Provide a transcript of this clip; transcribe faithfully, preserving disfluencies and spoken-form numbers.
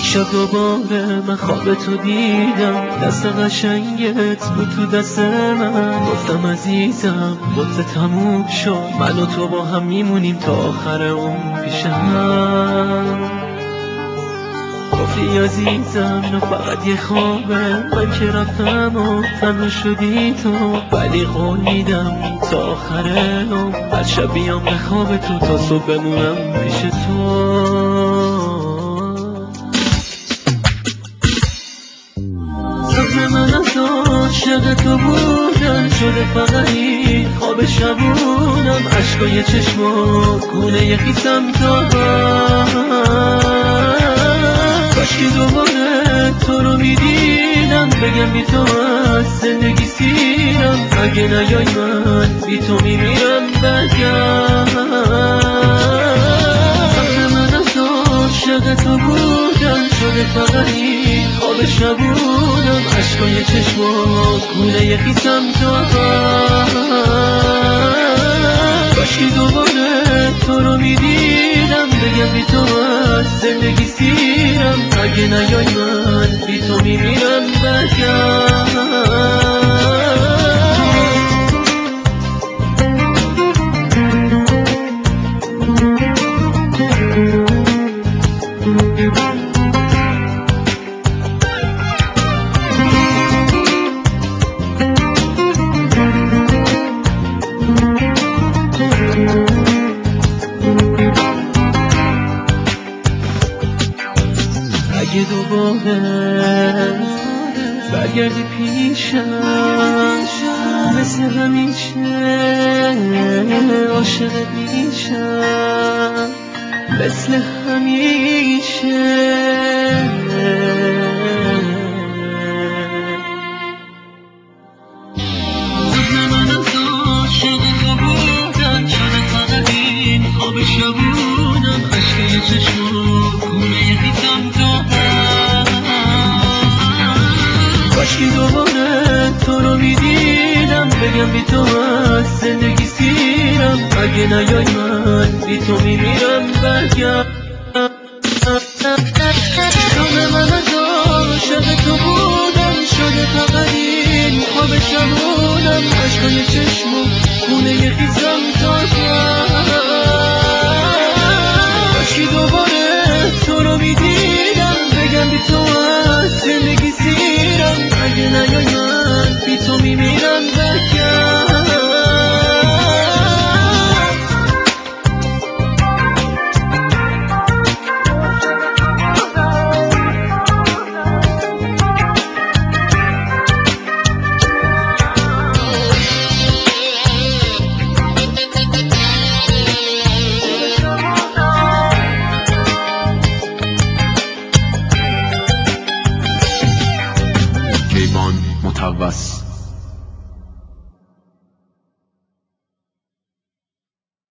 شب دوباره من خواب تو دیدم، دست قشنگت بود تو دست من. گفتم عزیزم وقت تموم شد، من و تو با هم میمونیم تا آخر اون پیش هم. گفتی عزیزم اینو فقط یه خوابه، من که رفتم و تنها شدی تو. ولی قول میدم تا آخر عمر هر شب بیام به خواب تو، تا صبح بمونم پیش تو. سبز من از عاشق تو بودن شده فقط این خواب شبونم. عشقای چشما گونه خیسم تا کاشکی دوباره تو رو میدیدم، بگم بی تو از زندگی سیرم. اگه نیای من بی تو میمیرم، بگم سبز من از عاشق تو بودم شده فقط این خواب شبونم. عشقای چشما گونه خیسم تا کاشکی دوباره تو رو میدیدم، بگم بی تو از زندگی سیرم. اگه نیای من بی تو میمیرم، بگم اگه دوباره برگردی پیشم، مثل همیشه عاشقت میشم، مثل همیشه. من از عاشق تو بودم شده فقط این خواب شبونم. عشقای چشما گونه خیسم تو کاشکی دوباره تو رو میدیدم، بگم بی تو از زندگی سیرم. اگه نیای من بی تو میمیرم، بگم جان من از عاشق تو بودم شده فقط این خواب شبونم. عشقای چشما خونه خیسم تا کاشکی دوباره تو رو میدیدم، بگم بی تو از زندگی سیرم. اگه نیای من بی تو میمیرم، بگم کیوان متوس